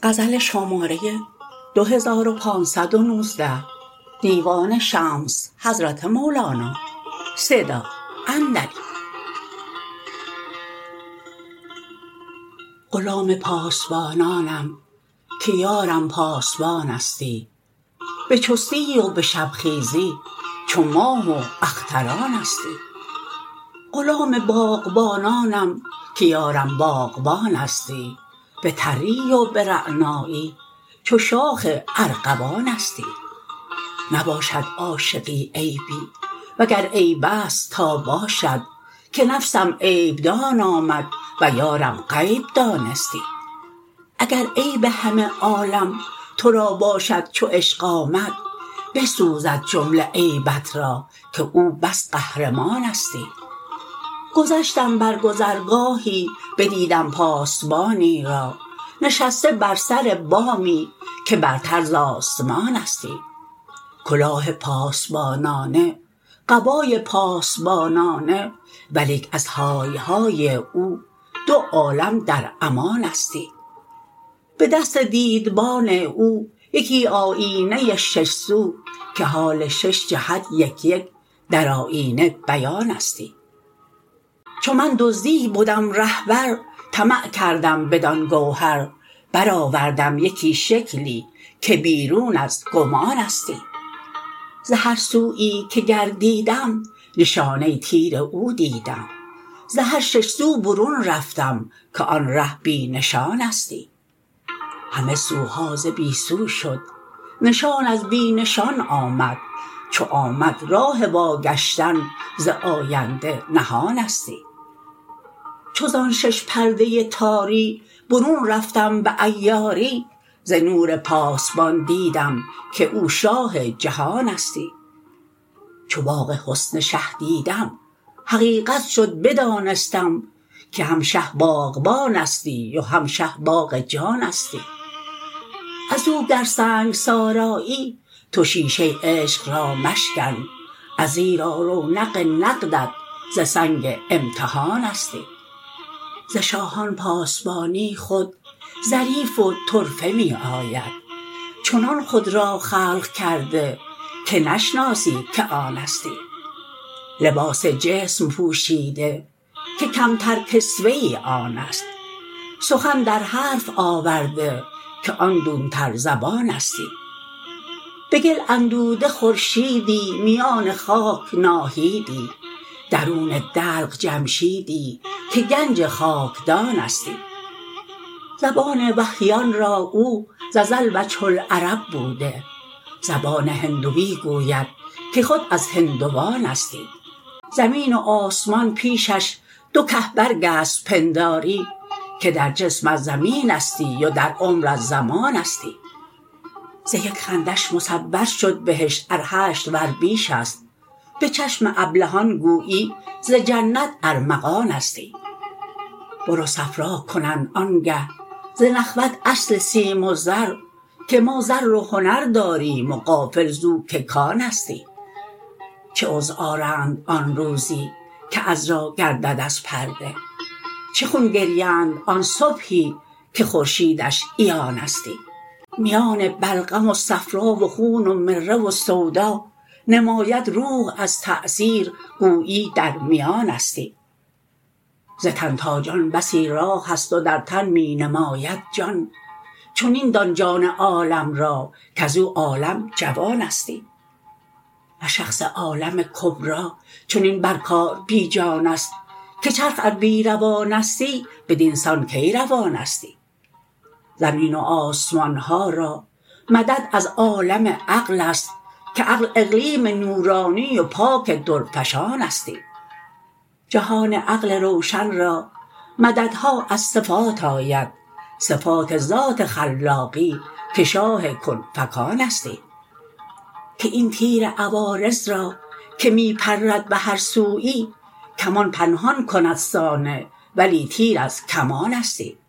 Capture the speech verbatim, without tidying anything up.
غزل شماره دو هزار و پانصد و نوزده دیوان شمس حضرت مولانا صدا اندری. غلام پاسبانانم که یارم پاسبانستی، به چستی و به شبخیزی چو ماه و اخترانستی. غلام باغبانانم که یارم باغبانستی، به تری و به رعنایی چو شاخ ارغوانستی. نباشد عاشقی عیبی وگر عیبست تا باشد، که نفسم عیبدان آمد و یارم غیب دانستی. اگر عیب همه عالم تو را باشد چو عشق آمد، بسوزد جمله عیبت را که او بس قهرمانستی. گذشتم بر گذرگاهی بدیدم پاسبانی را، نشسته بر سر بامی که برتر ز آسمانستی. کلاه پاسبانانه قبای پاسبانانه، ولیک از های های او دو عالم در امانستی. به دست دیدبان او یکی آیینه شش سو، که حال شش جهت یک یک در آیینه بیانستی. چو من دزدی بدم رهبر، طمع کردم بدان گوهر، برآوردم یکی شکلی که بیرون از گمانستی. ز هر سویی که گردیدم نشانه تیر او دیدم، ز هر شش سو برون رفتم که آن ره بی نشانستی. همه سوها ز بی سو شد، نشان از بی نشان آمد، چو آمد راه واگشتن ز آینده نهانستی. چو زان شش پرده تاری برون رفتم به عیاری، ز نور پاسبان دیدم که او شاه جهانستی. چو باغ حسن شه دیدم حقیقت شد بدانستم، که هم شه باغبانستی و هم شه باغ جانستی. از او گر سنگسار آیی تو شیشه عشق را مشکن، ازیرا رونق نقدت ز سنگ امتحانستی. ز شاهان پاسبانی خود ظریف و طرفه می آید، چنان خود را خلق کرده که نشناسی که آنستی. لباس جسم پوشیده که کمتر کسوه ای آنست، سخن در حرف آورده که آن دونتر زبانستی. به گل اندوده خورشیدی میان خاک ناهیدی، درون دلق جمشیدی که گنج خاکدانستی. زبان وحییان را او ز ازل وجه العرب بوده، زبان هندوی گوید که خود از هندوانستی. زمین و آسمان پیشش دو که برگست پنداری، که در جسم از زمینستی و در عمر از زمانستی. ز یک خندش مصور شد بهشت ار هشت ور بیشست، به چشم ابلهان گویی ز جنت ارمغانستی. برو صفرا کنند آنگه ز نخوت اصل سیم و زر، که ما زر و هنر داریم و غافل زو که کانستی. چه عذر آرند آن روزی که عذرا گردد از پرده، چه خون گریند آن صبحی که خورشیدش عیانستی. میان بلغم و صفرا و خون و مره و سودا، نماید روح از تأثیر گویی در میانستی. ز تن تا جان بسی راهست و در تن می نماید جان، چنین دان جان عالم را کز او عالم جوانستی. و شخص عالم کبری چنین بر کار بی جانست، که چرخ ار بی روانستی بدین سان کی روانستی. زمین و آسمان ها را مدد از عالم عقلست، که عقل اقلیم نورانی و پاک درفشانستی. جهان عقل روشن را مددها از صفات آید، صفات ذات خلاقی که شاه کن فکانستی. که این تیر عوارض را که می پرد به هر سویی، کمان پنهان کند صانع ولی تیر از کمانستی.